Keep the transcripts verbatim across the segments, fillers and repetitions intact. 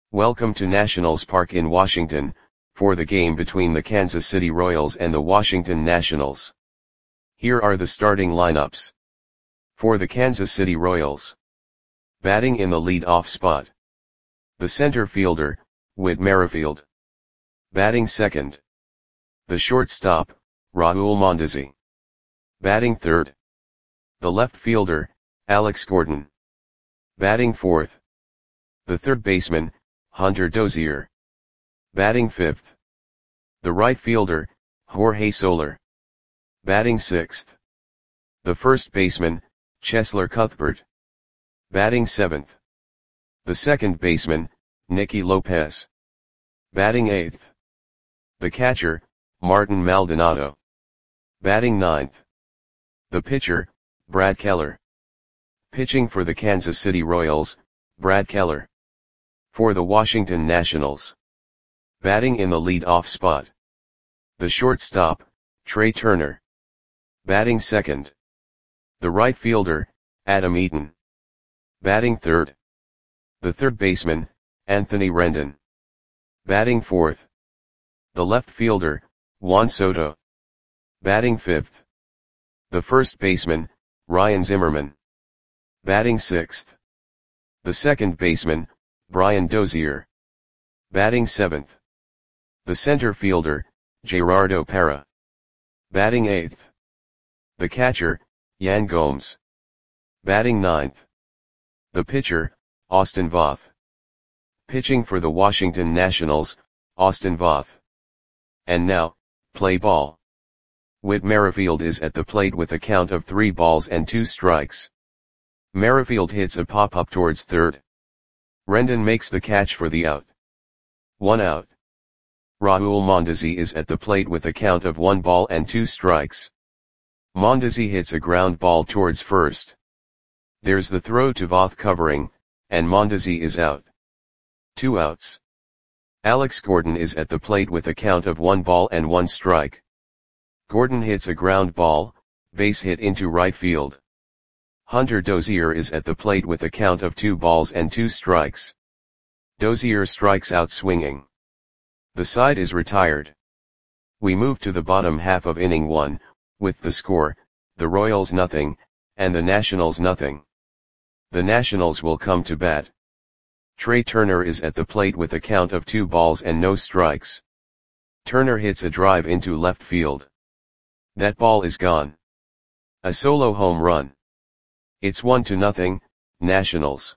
Welcome to Nationals Park in Washington, for the game between the Kansas City Royals and the Washington Nationals. Here are the starting lineups. For the Kansas City Royals. Batting in the lead-off spot. The center fielder, Whit Merrifield. Batting second. The shortstop, Raul Mondesi. Batting third. The left fielder, Alex Gordon. Batting fourth. The third baseman, Hunter Dozier. Batting fifth. The right fielder, Jorge Soler. Batting sixth. The first baseman, Cheslor Cuthbert. Batting seventh. The second baseman, Nicky Lopez. Batting eighth. The catcher, Martin Maldonado. Batting ninth. The pitcher, Brad Keller. Pitching for the Kansas City Royals, Brad Keller. For the Washington Nationals. Batting in the lead-off spot. The shortstop, Trey Turner. Batting second. The right fielder, Adam Eaton. Batting third. The third baseman, Anthony Rendon. Batting fourth. The left fielder, Juan Soto. Batting fifth. The first baseman, Ryan Zimmerman. Batting sixth. The second baseman, Brian Dozier. Batting seventh. The center fielder, Gerardo Parra. Batting eighth. The catcher, Yan Gomes. Batting ninth. The pitcher, Austin Voth. Pitching for the Washington Nationals, Austin Voth. And now, play ball. Whit Merrifield is at the plate with a count of three balls and two strikes. Merrifield hits a pop-up towards third. Rendon makes the catch for the out. One out. Raul Mondesi is at the plate with a count of one ball and two strikes. Mondesi hits a ground ball towards first. There's the throw to Voth covering, and Mondesi is out. Two outs. Alex Gordon is at the plate with a count of one ball and one strike. Gordon hits a ground ball, base hit into right field. Hunter Dozier is at the plate with a count of two balls and two strikes. Dozier strikes out swinging. The side is retired. We move to the bottom half of inning one, with the score, the Royals nothing, and the Nationals nothing. The Nationals will come to bat. Trey Turner is at the plate with a count of two balls and no strikes. Turner hits a drive into left field. That ball is gone. A solo home run. It's one to nothing, Nationals.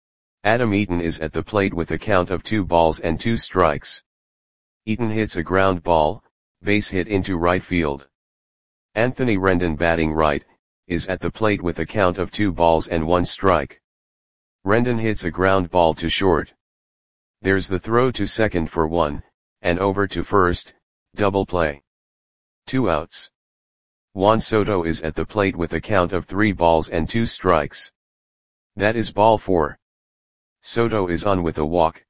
Adam Eaton is at the plate with a count of two balls and two strikes. Eaton hits a ground ball, base hit into right field. Anthony Rendon, batting right, is at the plate with a count of two balls and one strike. Rendon hits a ground ball to short. There's the throw to second for one, and over to first, double play. Two outs. Juan Soto is at the plate with a count of three balls and two strikes. That is ball four. Soto is on with a walk.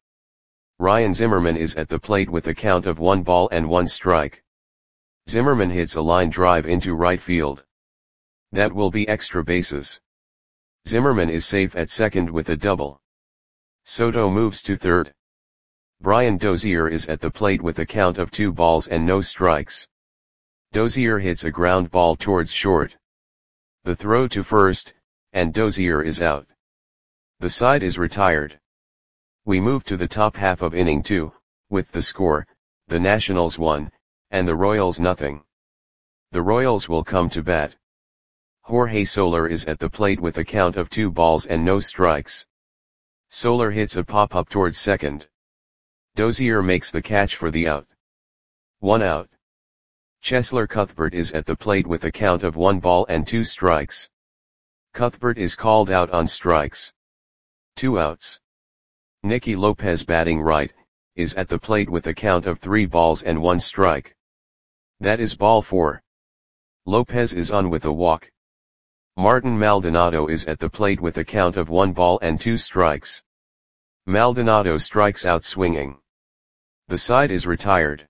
Ryan Zimmerman is at the plate with a count of one ball and one strike. Zimmerman hits a line drive into right field. That will be extra bases. Zimmerman is safe at second with a double. Soto moves to third. Brian Dozier is at the plate with a count of two balls and no strikes. Dozier hits a ground ball towards short. The throw to first, and Dozier is out. The side is retired. We move to the top half of inning two, with the score, the Nationals one, and the Royals nothing. The Royals will come to bat. Jorge Soler is at the plate with a count of two balls and no strikes. Soler hits a pop-up towards second. Dozier makes the catch for the out. One out. Cheslor Cuthbert is at the plate with a count of one ball and two strikes. Cuthbert is called out on strikes. Two outs. Nicky Lopez, batting right, is at the plate with a count of three balls and one strike. That is ball four. Lopez is on with a walk. Martin Maldonado is at the plate with a count of one ball and two strikes. Maldonado strikes out swinging. The side is retired.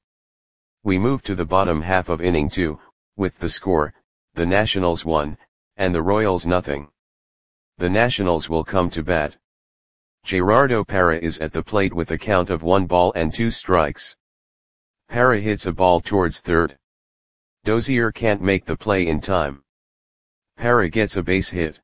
We move to the bottom half of inning two, with the score, the Nationals one, and the Royals nothing. The Nationals will come to bat. Gerardo Parra is at the plate with a count of one ball and two strikes. Parra hits a ball towards third. Dozier can't make the play in time. Parra gets a base hit.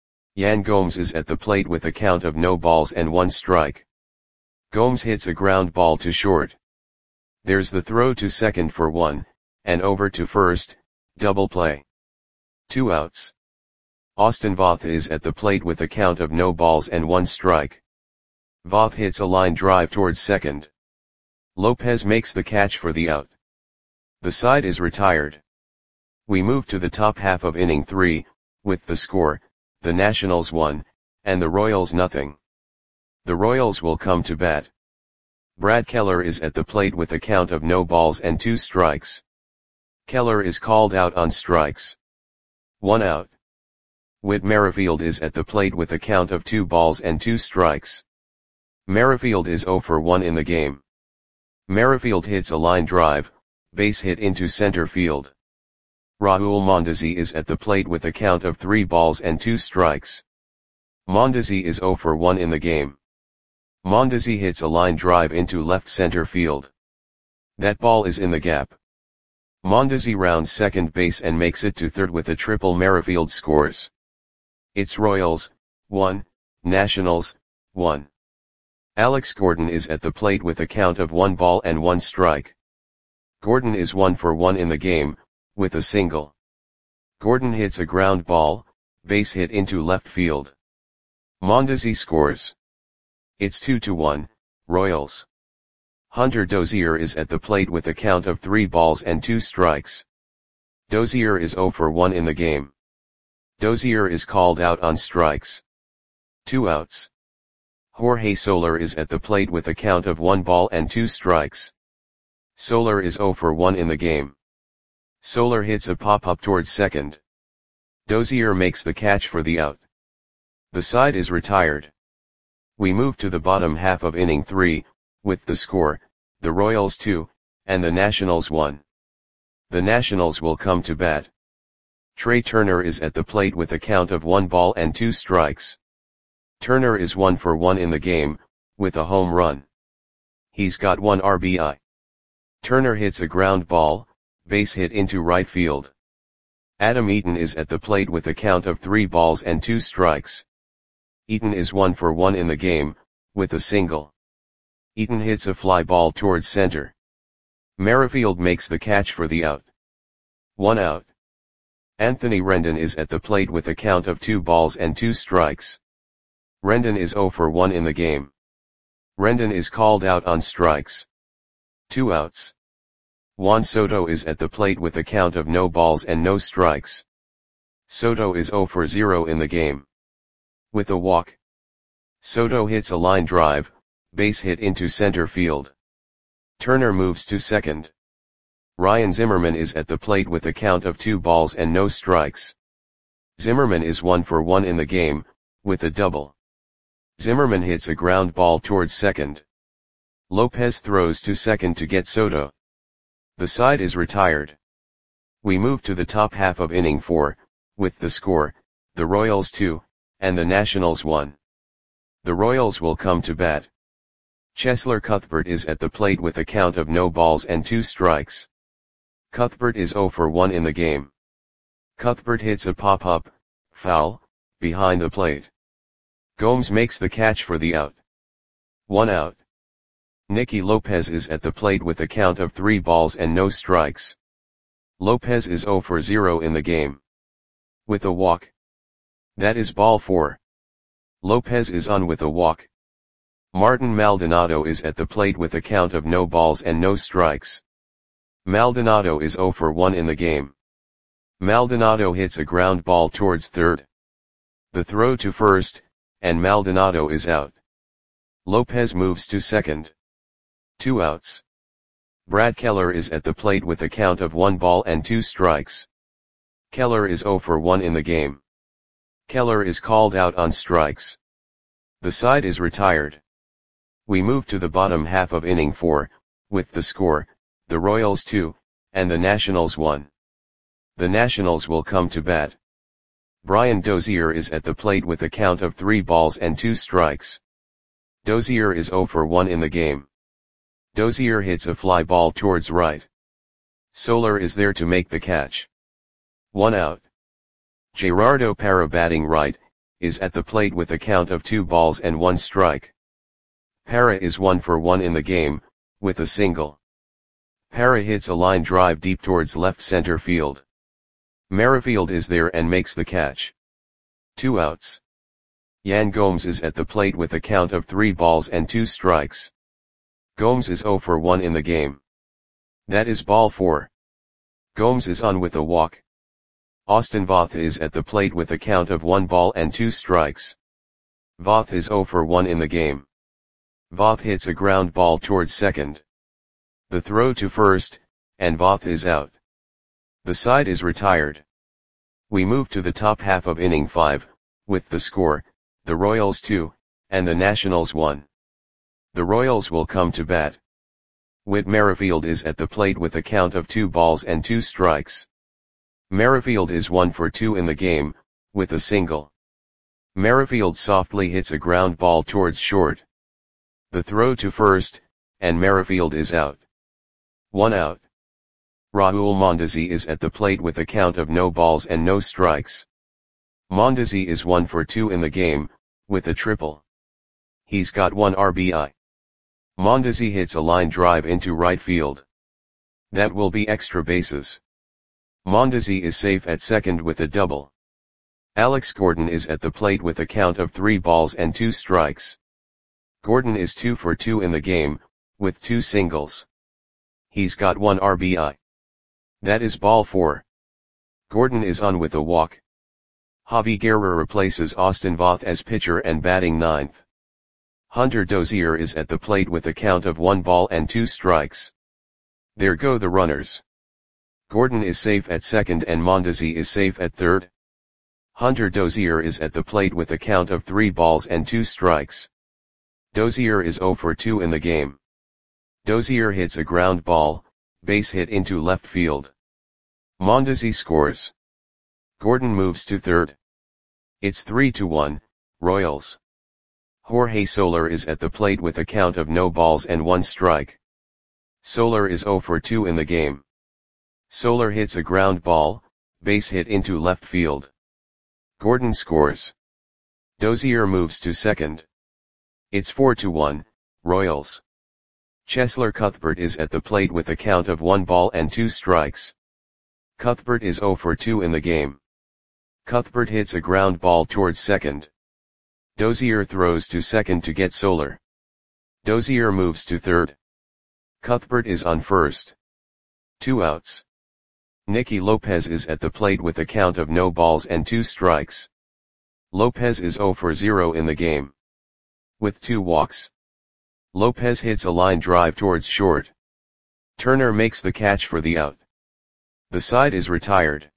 Yan Gomes is at the plate with a count of no balls and one strike. Gomes hits a ground ball to short. There's the throw to second for one, and over to first, double play. Two outs. Austin Voth is at the plate with a count of no balls and one strike. Voth hits a line drive towards second. Lopez makes the catch for the out. The side is retired. We move to the top half of inning three, with the score, the Nationals one, and the Royals nothing. The Royals will come to bat. Brad Keller is at the plate with a count of no balls and two strikes. Keller is called out on strikes. One out. Whit Merrifield is at the plate with a count of two balls and two strikes. Merrifield is oh for one in the game. Merrifield hits a line drive, base hit into center field. Raul Mondesi is at the plate with a count of three balls and two strikes. Mondesi is oh for one in the game. Mondesi hits a line drive into left center field. That ball is in the gap. Mondesi rounds second base and makes it to third with a triple. Merrifield scores. It's Royals, one, Nationals, one. Alex Gordon is at the plate with a count of one ball and one strike. Gordon is one for one in the game, with a single. Gordon hits a ground ball, base hit into left field. Mondesi scores. It's two to one, Royals. Hunter Dozier is at the plate with a count of three balls and two strikes. Dozier is oh for one in the game. Dozier is called out on strikes. Two outs. Jorge Soler is at the plate with a count of one ball and two strikes. Soler is oh for one in the game. Soler hits a pop-up towards second. Dozier makes the catch for the out. The side is retired. We move to the bottom half of inning three, with the score, the Royals two, and the Nationals one. The Nationals will come to bat. Trey Turner is at the plate with a count of one ball and two strikes. Turner is one for one in the game, with a home run. He's got one R B I. Turner hits a ground ball, base hit into right field. Adam Eaton is at the plate with a count of three balls and two strikes. Eaton is one for one in the game, with a single. Eaton hits a fly ball towards center. Merrifield makes the catch for the out. One out. Anthony Rendon is at the plate with a count of two balls and two strikes. Rendon is oh for one in the game. Rendon is called out on strikes. Two outs. Juan Soto is at the plate with a count of no balls and no strikes. Soto is oh for zero in the game. With a walk. Soto hits a line drive, base hit into center field. Turner moves to second. Ryan Zimmerman is at the plate with a count of two balls and no strikes. Zimmerman is one for one in the game, with a double. Zimmerman hits a ground ball towards second. Lopez throws to second to get Soto. The side is retired. We move to the top half of inning four, with the score, the Royals two, and the Nationals one. The Royals will come to bat. Cheslor Cuthbert is at the plate with a count of no balls and two strikes. Cuthbert is oh for one in the game. Cuthbert hits a pop-up, foul, behind the plate. Gomes makes the catch for the out. One out. Nicky Lopez is at the plate with a count of three balls and no strikes. Lopez is oh for zero in the game. With a walk. That is ball four. Lopez is on with a walk. Martin Maldonado is at the plate with a count of no balls and no strikes. Maldonado is oh for one in the game. Maldonado hits a ground ball towards third. The throw to first, and Maldonado is out. Lopez moves to second. Two outs. Brad Keller is at the plate with a count of one ball and two strikes. Keller is oh for one in the game. Keller is called out on strikes. The side is retired. We move to the bottom half of inning four, with the score, the Royals two, and the Nationals one. The Nationals will come to bat. Brian Dozier is at the plate with a count of three balls and two strikes. Dozier is zero for one in the game. Dozier hits a fly ball towards right. Soler is there to make the catch. One out. Gerardo Parra, batting right, is at the plate with a count of two balls and one strike. Parra is one for one in the game, with a single. Parra hits a line drive deep towards left center field. Merrifield is there and makes the catch. Two outs. Yan Gomes is at the plate with a count of three balls and two strikes. Gomes is zero for one in the game. That is ball four. Gomes is on with a walk. Austin Voth is at the plate with a count of one ball and two strikes. Voth is zero for one in the game. Voth hits a ground ball towards second. The throw to first, and Voth is out. The side is retired. We move to the top half of inning five, with the score, the Royals two, and the Nationals one. The Royals will come to bat. Whit Merrifield is at the plate with a count of two balls and two strikes. Merrifield is one for two in the game, with a single. Merrifield softly hits a ground ball towards short. The throw to first, and Merrifield is out. One out. Raul Mondesi is at the plate with a count of no balls and no strikes. Mondesi is one for two in the game, with a triple. He's got one R B I. Mondesi hits a line drive into right field. That will be extra bases. Mondesi is safe at second with a double. Alex Gordon is at the plate with a count of three balls and two strikes. Gordon is two for two in the game, with two singles. He's got one R B I. That is ball four. Gordon is on with a walk. Javi Guerra replaces Austin Voth as pitcher and batting ninth. Hunter Dozier is at the plate with a count of one ball and two strikes. There go the runners. Gordon is safe at second and Mondesi is safe at third. Hunter Dozier is at the plate with a count of three balls and two strikes. Dozier is zero for two in the game. Dozier hits a ground ball, base hit into left field. Mondesi scores. Gordon moves to third. It's three to one, Royals. Jorge Soler is at the plate with a count of no balls and one strike. Soler is zero for two in the game. Soler hits a ground ball, base hit into left field. Gordon scores. Dozier moves to second. It's four to one, Royals. Cheslor Cuthbert is at the plate with a count of one ball and two strikes. Cuthbert is zero for two in the game. Cuthbert hits a ground ball towards second. Dozier throws to second to get Soler. Dozier moves to third. Cuthbert is on first. Two outs. Nicky Lopez is at the plate with a count of no balls and two strikes. Lopez is zero for zero in the game. With two walks. Lopez hits a line drive towards short. Turner makes the catch for the out. The side is retired.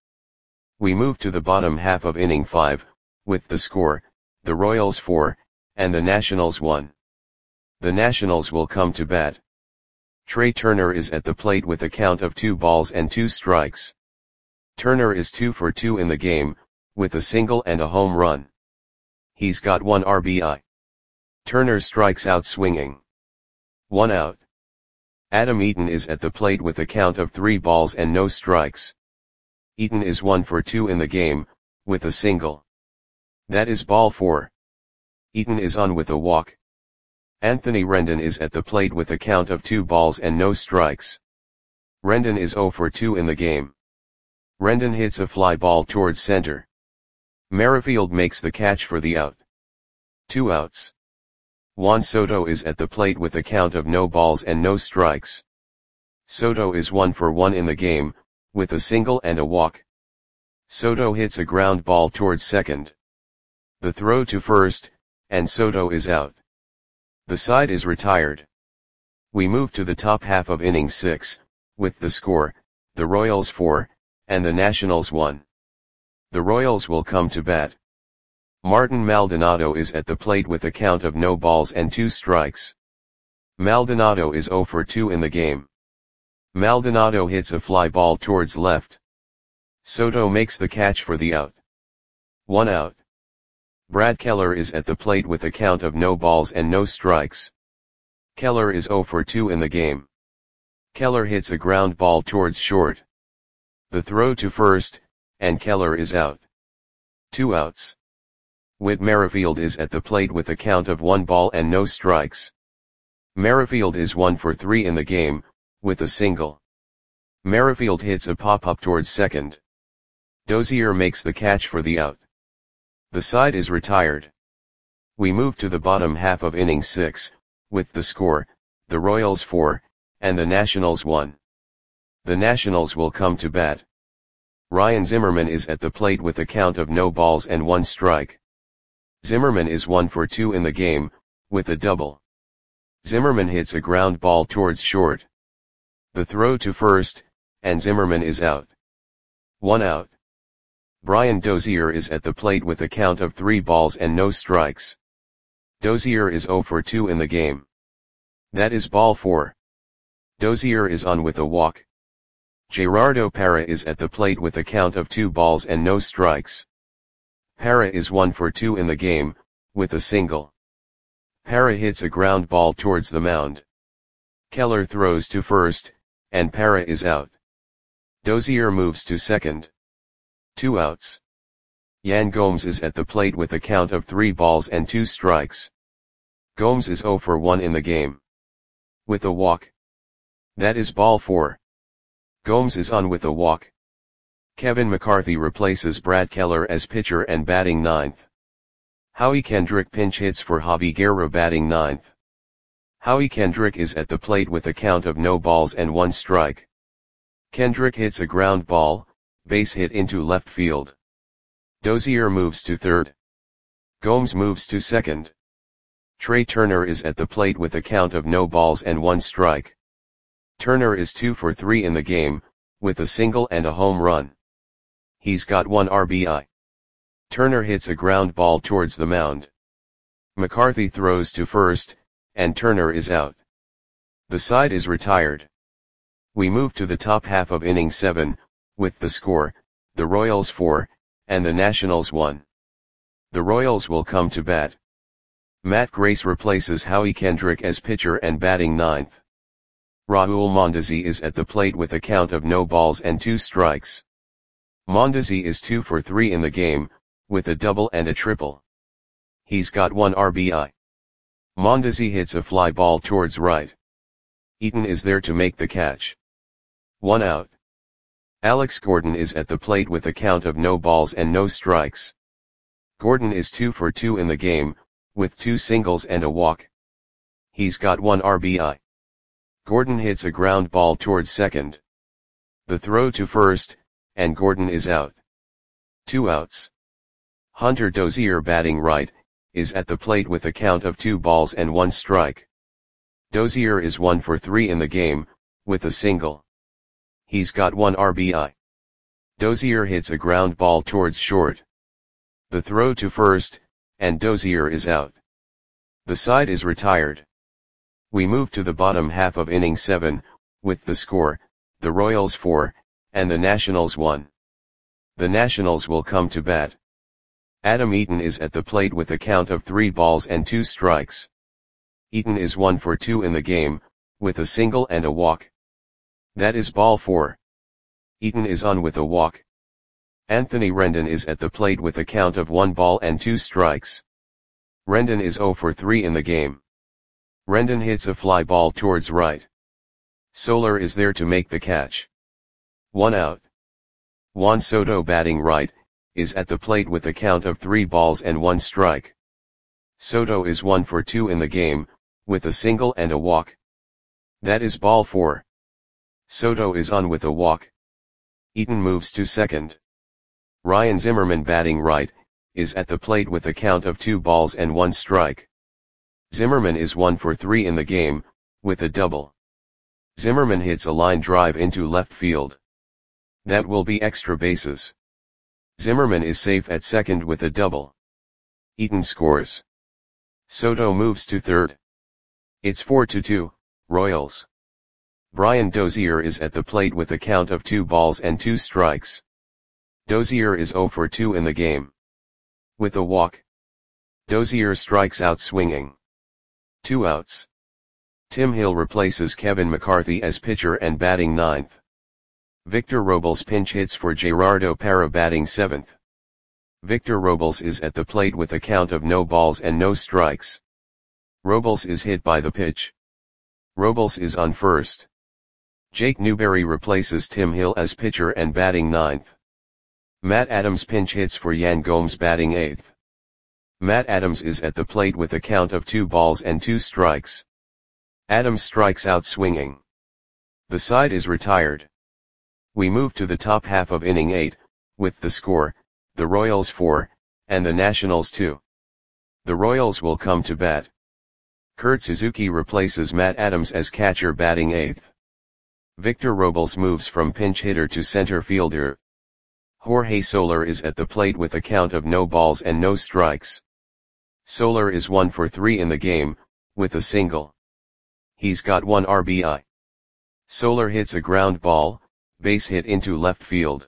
We move to the bottom half of inning five, with the score, the Royals four, and the Nationals one. The Nationals will come to bat. Trey Turner is at the plate with a count of two balls and two strikes. Turner is two for two in the game, with a single and a home run. He's got one R B I. Turner strikes out swinging. One out. Adam Eaton is at the plate with a count of three balls and no strikes. Eaton is one for two in the game, with a single. That is ball four. Eaton is on with a walk. Anthony Rendon is at the plate with a count of two balls and no strikes. Rendon is zero for two in the game. Rendon hits a fly ball towards center. Merrifield makes the catch for the out. Two outs. Juan Soto is at the plate with a count of no balls and no strikes. Soto is one for one in the game, with a single and a walk. Soto hits a ground ball towards second. The throw to first, and Soto is out. The side is retired. We move to the top half of inning six, with the score, the Royals four, and the Nationals one. The Royals will come to bat. Martin Maldonado is at the plate with a count of no balls and two strikes. Maldonado is zero for two in the game. Maldonado hits a fly ball towards left. Soto makes the catch for the out. One out. Brad Keller is at the plate with a count of no balls and no strikes. Keller is zero for two in the game. Keller hits a ground ball towards short. The throw to first, and Keller is out. Two outs. Whit Merrifield is at the plate with a count of one ball and no strikes. Merrifield is one for three in the game, with a single. Merrifield hits a pop-up towards second. Dozier makes the catch for the out. The side is retired. We move to the bottom half of inning six, with the score, the Royals four, and the Nationals one. The Nationals will come to bat. Ryan Zimmerman is at the plate with a count of no balls and one strike. Zimmerman is one for two in the game, with a double. Zimmerman hits a ground ball towards short. The throw to first, and Zimmerman is out. One out. Brian Dozier is at the plate with a count of three balls and no strikes. Dozier is zero for two in the game. That is ball four. Dozier is on with a walk. Gerardo Parra is at the plate with a count of two balls and no strikes. Parra is one for two in the game, with a single. Parra hits a ground ball towards the mound. Keller throws to first, and Parra is out. Dozier moves to second. Two outs. Yan Gomes is at the plate with a count of three balls and two strikes. Gomes is zero for one in the game. With a walk. That is ball four. Gomes is on with a walk. Kevin McCarthy replaces Brad Keller as pitcher and batting ninth. Howie Kendrick pinch hits for Javi Guerra batting ninth. Howie Kendrick is at the plate with a count of no balls and one strike. Kendrick hits a ground ball, base hit into left field. Dozier moves to third. Gomes moves to second. Trey Turner is at the plate with a count of no balls and one strike. Turner is two for three in the game, with a single and a home run. He's got one R B I. Turner hits a ground ball towards the mound. McCarthy throws to first, and Turner is out. The side is retired. We move to the top half of inning seven, with the score, the Royals four, and the Nationals one. The Royals will come to bat. Matt Grace replaces Howie Kendrick as pitcher and batting ninth. Raul Mondesi is at the plate with a count of no balls and two strikes. Mondesi is two for three in the game, with a double and a triple. He's got one R B I. Mondesi hits a fly ball towards right. Eaton is there to make the catch. One out. Alex Gordon is at the plate with a count of no balls and no strikes. Gordon is two for two in the game, with two singles and a walk. He's got one R B I. Gordon hits a ground ball towards second. The throw to first, and Gordon is out. Two outs. Hunter Dozier batting right, is at the plate with a count of two balls and one strike. Dozier is one for three in the game, with a single. He's got one R B I. Dozier hits a ground ball towards short. The throw to first, and Dozier is out. The side is retired. We move to the bottom half of inning seven, with the score, the Royals four, and the Nationals one. The Nationals will come to bat. Adam Eaton is at the plate with a count of three balls and two strikes. Eaton is one for two in the game, with a single and a walk. That is ball four. Eaton is on with a walk. Anthony Rendon is at the plate with a count of one ball and two strikes. Rendon is zero for three in the game. Rendon hits a fly ball towards right. Soler is there to make the catch. One out. Juan Soto batting right, is at the plate with a count of three balls and one strike. Soto is one for two in the game, with a single and a walk. That is ball four. Soto is on with a walk. Eaton moves to second. Ryan Zimmerman batting right, is at the plate with a count of two balls and one strike. Zimmerman is one for three in the game, with a double. Zimmerman hits a line drive into left field. That will be extra bases. Zimmerman is safe at second with a double. Eaton scores. Soto moves to third. It's four to two, Royals. Brian Dozier is at the plate with a count of two balls and two strikes. Dozier is zero for two in the game. With a walk. Dozier strikes out swinging. Two outs. Tim Hill replaces Kevin McCarthy as pitcher and batting ninth. Victor Robles pinch hits for Gerardo Parra batting seventh. Victor Robles is at the plate with a count of no balls and no strikes. Robles is hit by the pitch. Robles is on first. Jake Newberry replaces Tim Hill as pitcher and batting ninth. Matt Adams pinch hits for Yan Gomes batting eighth. Matt Adams is at the plate with a count of two balls and two strikes. Adams strikes out swinging. The side is retired. We move to the top half of inning eight, with the score, the Royals four, and the Nationals two. The Royals will come to bat. Kurt Suzuki replaces Matt Adams as catcher batting eighth. Victor Robles moves from pinch hitter to center fielder. Jorge Soler is at the plate with a count of no balls and no strikes. Soler is one for three in the game, with a single. He's got one R B I. Soler hits a ground ball, base hit into left field.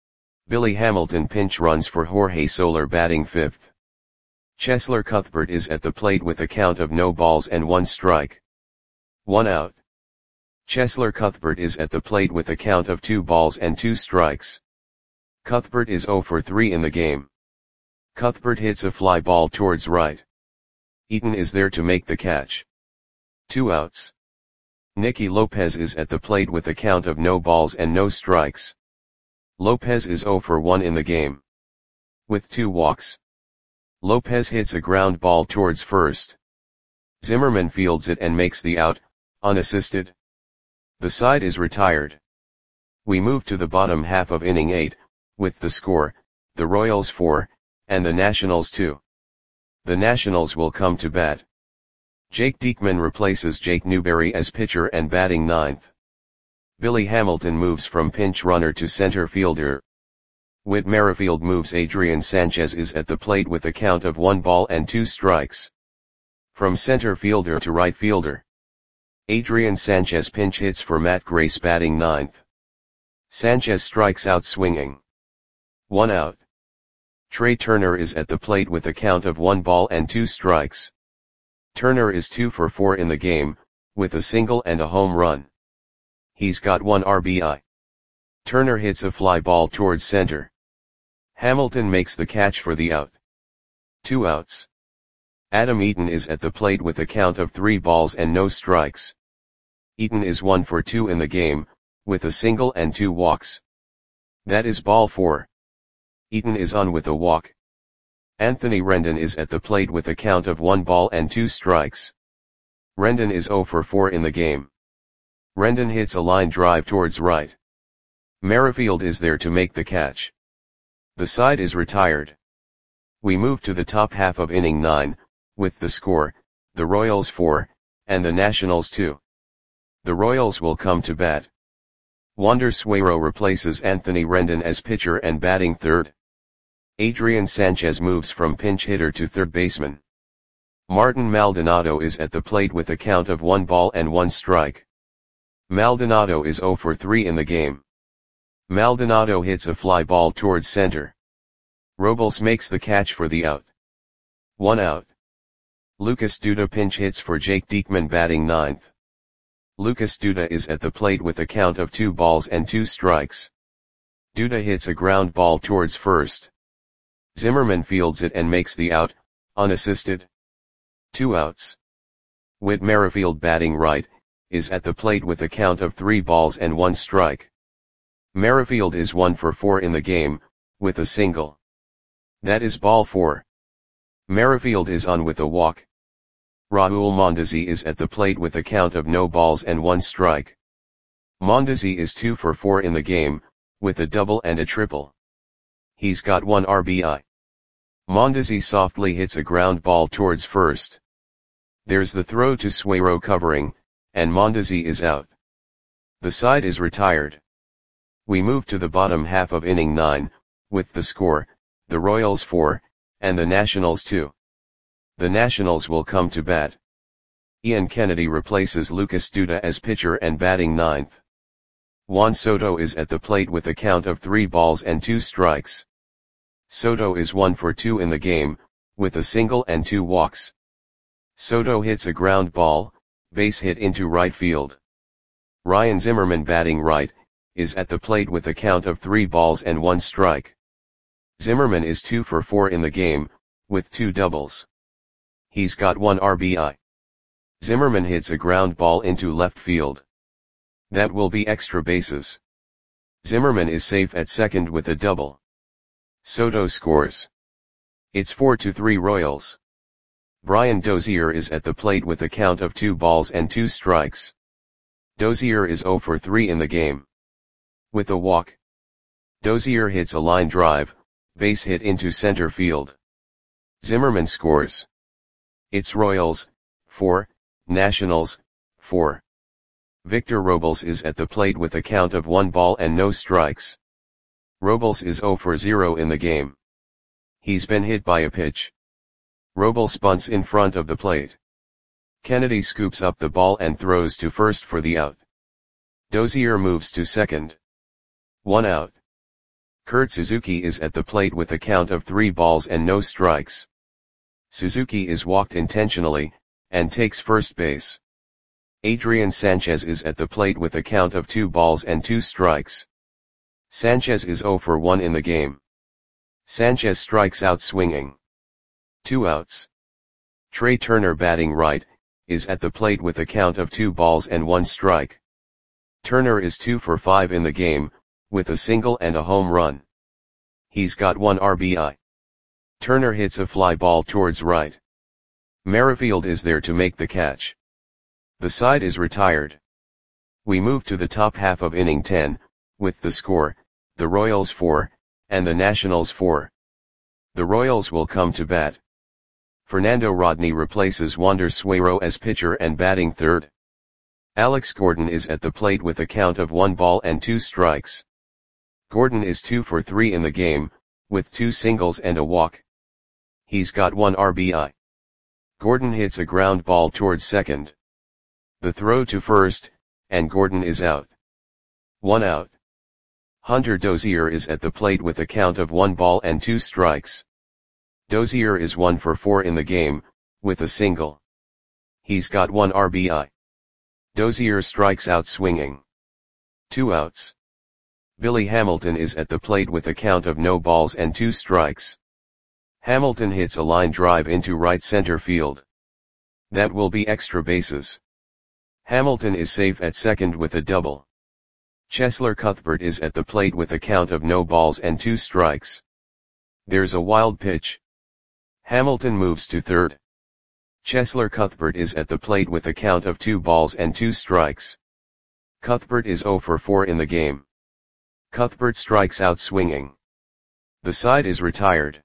Billy Hamilton pinch runs for Jorge Soler batting fifth. Cheslor Cuthbert is at the plate with a count of no balls and one strike. One out. Cheslor Cuthbert is at the plate with a count of two balls and two strikes. Cuthbert is zero for three in the game. Cuthbert hits a fly ball towards right. Eaton is there to make the catch. Two outs. Nicky Lopez is at the plate with a count of no balls and no strikes. Lopez is zero for one in the game. With two walks. Lopez hits a ground ball towards first. Zimmerman fields it and makes the out, unassisted. The side is retired. We move to the bottom half of inning eight, with the score, the Royals four, and the Nationals two. The Nationals will come to bat. Jake Diekman replaces Jake Newberry as pitcher and batting ninth. Billy Hamilton moves from pinch runner to center fielder. Whit Merrifield moves Adrian Sanchez is at the plate with a count of one ball and two strikes. From center fielder to right fielder. Adrian Sanchez pinch hits for Matt Grace batting ninth. Sanchez strikes out swinging. One out. Trey Turner is at the plate with a count of one ball and two strikes. Turner is two for four in the game, with a single and a home run. He's got one R B I. Turner hits a fly ball towards center. Hamilton makes the catch for the out. Two outs. Adam Eaton is at the plate with a count of three balls and no strikes. Eaton is one for two in the game, with a single and two walks. That is ball four. Eaton is on with a walk. Anthony Rendon is at the plate with a count of one ball and two strikes. Rendon is zero for four in the game. Rendon hits a line drive towards right. Merrifield is there to make the catch. The side is retired. We move to the top half of inning nine, with the score, the Royals four, and the Nationals two. The Royals will come to bat. Wander Suero replaces Anthony Rendon as pitcher and batting third. Adrian Sanchez moves from pinch hitter to third baseman. Martin Maldonado is at the plate with a count of one ball and one strike. Maldonado is zero for three in the game. Maldonado hits a fly ball towards center. Robles makes the catch for the out. One out. Lucas Duda pinch hits for Jake Diekman batting ninth. Lucas Duda is at the plate with a count of two balls and two strikes. Duda hits a ground ball towards first. Zimmerman fields it and makes the out, unassisted. Two outs. Whit Merrifield batting right, is at the plate with a count of three balls and one strike. Merrifield is one for four in the game, with a single. That is ball four. Merrifield is on with a walk. Raul Mondesi is at the plate with a count of no balls and one strike. Mondesi is two for four in the game, with a double and a triple. He's got one R B I. Mondesi softly hits a ground ball towards first. There's the throw to Suero covering, and Mondesi is out. The side is retired. We move to the bottom half of inning nine, with the score, the Royals four, and the Nationals two. The Nationals will come to bat. Ian Kennedy replaces Lucas Duda as pitcher and batting ninth. Juan Soto is at the plate with a count of three balls and two strikes. Soto is one for two in the game, with a single and two walks. Soto hits a ground ball, base hit into right field. Ryan Zimmerman, batting right, is at the plate with a count of three balls and one strike. Zimmerman is two for four in the game, with two doubles. He's got one R B I. Zimmerman hits a ground ball into left field. That will be extra bases. Zimmerman is safe at second with a double. Soto scores. It's four to three Royals. Brian Dozier is at the plate with a count of two balls and two strikes. Dozier is zero for three in the game. With a walk. Dozier hits a line drive, base hit into center field. Zimmerman scores. It's Royals, four, Nationals, four. Victor Robles is at the plate with a count of one ball and no strikes. Robles is zero for zero in the game. He's been hit by a pitch. Robles bunts in front of the plate. Kennedy scoops up the ball and throws to first for the out. Dozier moves to second. One out. Kurt Suzuki is at the plate with a count of three balls and no strikes. Suzuki is walked intentionally, and takes first base. Adrian Sanchez is at the plate with a count of two balls and two strikes. Sanchez is zero for one in the game. Sanchez strikes out swinging. Two outs. Trey Turner, batting right, is at the plate with a count of two balls and one strike. Turner is two for five in the game, with a single and a home run. He's got one R B I. Turner hits a fly ball towards right. Merrifield is there to make the catch. The side is retired. We move to the top half of inning ten, with the score, the Royals four, and the Nationals four. The Royals will come to bat. Fernando Rodney replaces Wander Suero as pitcher and batting third. Alex Gordon is at the plate with a count of one ball and two strikes. Gordon is two for three in the game, with two singles and a walk. He's got one R B I. Gordon hits a ground ball towards second. The throw to first, and Gordon is out. One out. Hunter Dozier is at the plate with a count of one ball and two strikes. Dozier is one for four in the game, with a single. He's got one R B I. Dozier strikes out swinging. Two outs. Billy Hamilton is at the plate with a count of no balls and two strikes. Hamilton hits a line drive into right center field. That will be extra bases. Hamilton is safe at second with a double. Cheslor Cuthbert is at the plate with a count of no balls and two strikes. There's a wild pitch. Hamilton moves to third. Cheslor Cuthbert is at the plate with a count of two balls and two strikes. Cuthbert is zero for four in the game. Cuthbert strikes out swinging. The side is retired.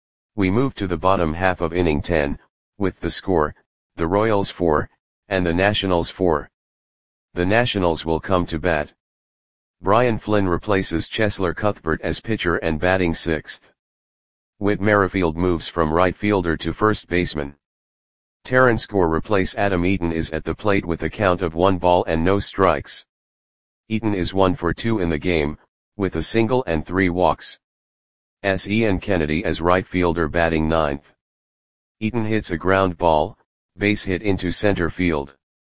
We move to the bottom half of inning ten, with the score, the Royals four, and the Nationals four. The Nationals will come to bat. Brian Flynn replaces Cheslor Cuthbert as pitcher and batting sixth. Whit Merrifield moves from right fielder to first baseman. Terrence Gore replace Adam Eaton is at the plate with a count of one ball and no strikes. Eaton is one for two in the game, with a single and three walks. S. Ian Kennedy as right fielder batting ninth. Eaton hits a ground ball, base hit into center field.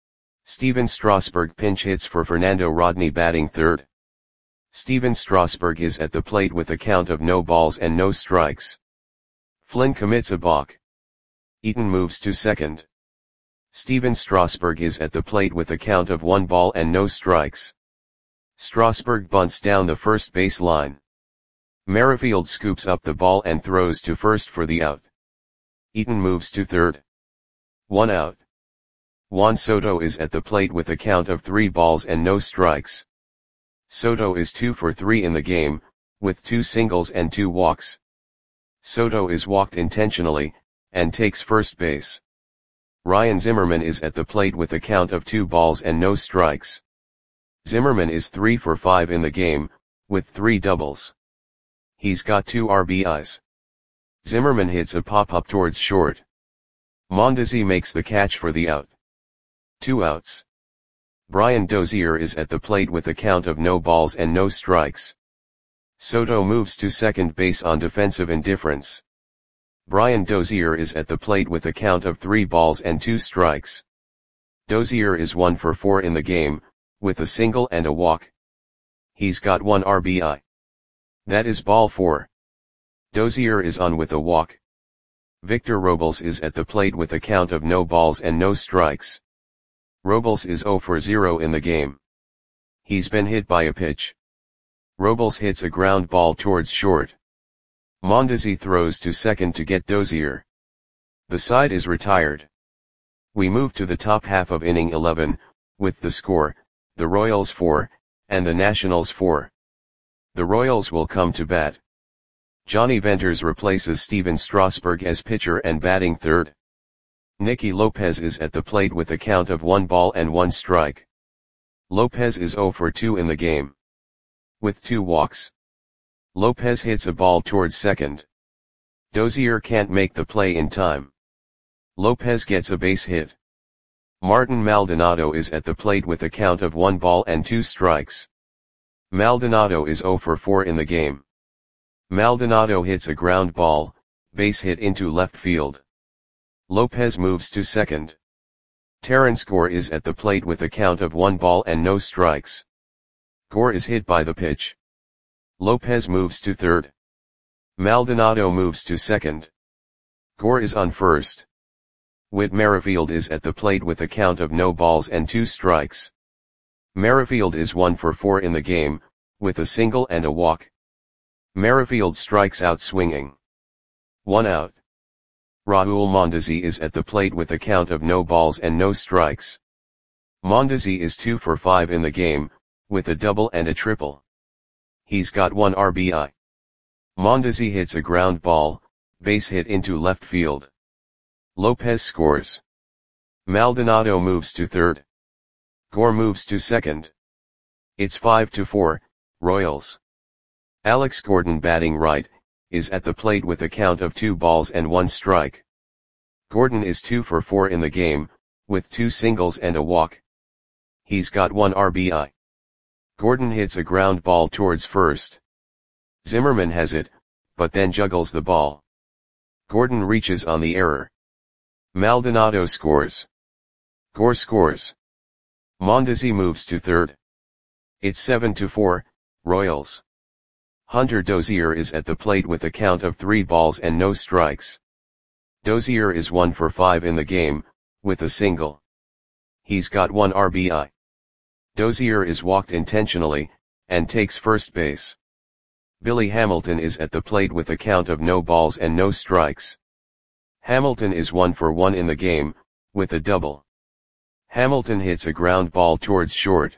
Steven Strasburg pinch hits for Fernando Rodney batting third. Steven Strasburg is at the plate with a count of no balls and no strikes. Flynn commits a balk. Eaton moves to second. Steven Strasburg is at the plate with a count of one ball and no strikes. Strasburg bunts down the first base line. Merrifield scoops up the ball and throws to first for the out. Eaton moves to third. One out. Juan Soto is at the plate with a count of three balls and no strikes. Soto is two for three in the game, with two singles and two walks. Soto is walked intentionally, and takes first base. Ryan Zimmerman is at the plate with a count of two balls and no strikes. Zimmerman is three for five in the game, with three doubles. He's got two R B Is. Zimmerman hits a pop-up towards short. Mondesi makes the catch for the out. Two outs. Brian Dozier is at the plate with a count of no balls and no strikes. Soto moves to second base on defensive indifference. Brian Dozier is at the plate with a count of three balls and two strikes. Dozier is one for four in the game, with a single and a walk. He's got one R B I. That is ball four. Dozier is on with a walk. Victor Robles is at the plate with a count of no balls and no strikes. Robles is zero for zero in the game. He's been hit by a pitch. Robles hits a ground ball towards short. Mondesi throws to second to get Dozier. The side is retired. We move to the top half of inning eleven, with the score, the Royals four, and the Nationals four. The Royals will come to bat. Johnny Venters replaces Steven Strasburg as pitcher and batting third. Nicky Lopez is at the plate with a count of one ball and one strike. Lopez is zero for two in the game, with two walks. Lopez hits a ball towards second. Dozier can't make the play in time. Lopez gets a base hit. Martin Maldonado is at the plate with a count of one ball and two strikes. Maldonado is zero for four in the game. Maldonado hits a ground ball, base hit into left field. Lopez moves to second. Terrence Gore is at the plate with a count of one ball and no strikes. Gore is hit by the pitch. Lopez moves to third. Maldonado moves to second. Gore is on first. Whit Merrifield is at the plate with a count of no balls and two strikes. Merrifield is one for four in the game, with a single and a walk. Merrifield strikes out swinging. One out. Raul Mondesi is at the plate with a count of no balls and no strikes. Mondesi is two for five in the game, with a double and a triple. He's got one R B I. Mondesi hits a ground ball, base hit into left field. Lopez scores. Maldonado moves to third. Gore moves to second. It's five to four, Royals. Alex Gordon, batting right, is at the plate with a count of two balls and one strike. Gordon is two for four in the game, with two singles and a walk. He's got one R B I. Gordon hits a ground ball towards first. Zimmerman has it, but then juggles the ball. Gordon reaches on the error. Maldonado scores. Gore scores. Mondesi moves to third. It's seven to four, Royals. Hunter Dozier is at the plate with a count of three balls and no strikes. Dozier is one for five in the game, with a single. He's got one R B I. Dozier is walked intentionally, and takes first base. Billy Hamilton is at the plate with a count of no balls and no strikes. Hamilton is one for one in the game, with a double. Hamilton hits a ground ball towards short.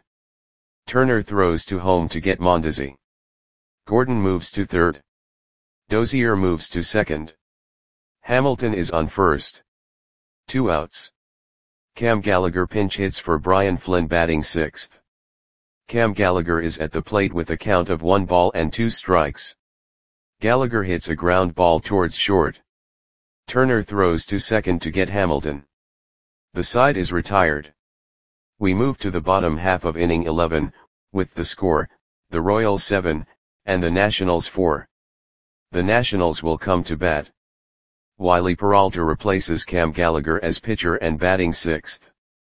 Turner throws to home to get Mondesi. Gordon moves to third. Dozier moves to second. Hamilton is on first. Two outs. Cam Gallagher pinch hits for Brian Flynn, batting sixth. Cam Gallagher is at the plate with a count of one ball and two strikes. Gallagher hits a ground ball towards short. Turner throws to second to get Hamilton. The side is retired. We move to the bottom half of inning eleven, with the score, the Royals seven, and the Nationals four. The Nationals will come to bat. Wiley Peralta replaces Cam Gallagher as pitcher and batting sixth.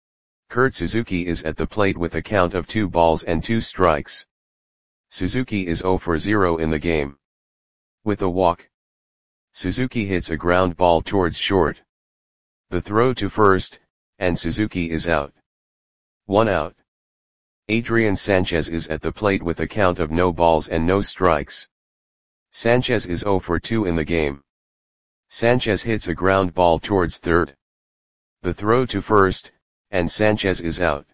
Kurt Suzuki is at the plate with a count of two balls and two strikes. Suzuki is zero for zero in the game. With a walk. Suzuki hits a ground ball towards short. The throw to first, and Suzuki is out. One out. Adrian Sanchez is at the plate with a count of no balls and no strikes. Sanchez is zero for two in the game. Sanchez hits a ground ball towards third. The throw to first, and Sanchez is out.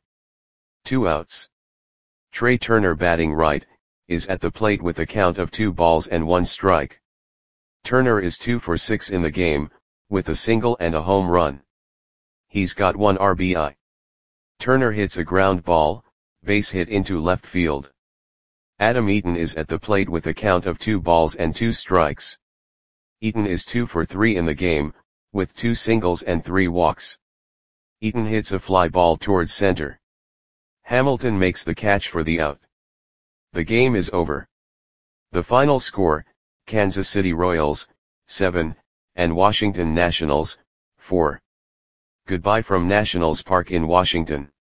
Two outs. Trey Turner, batting right, is at the plate with a count of two balls and one strike. Turner is two for six in the game, with a single and a home run. He's got one R B I. Turner hits a ground ball, base hit into left field. Adam Eaton is at the plate with a count of two balls and two strikes. Eaton is two for three in the game, with two singles and three walks. Eaton hits a fly ball towards center. Hamilton makes the catch for the out. The game is over. The final score, Kansas City Royals, seven, and Washington Nationals, four. Goodbye from Nationals Park in Washington.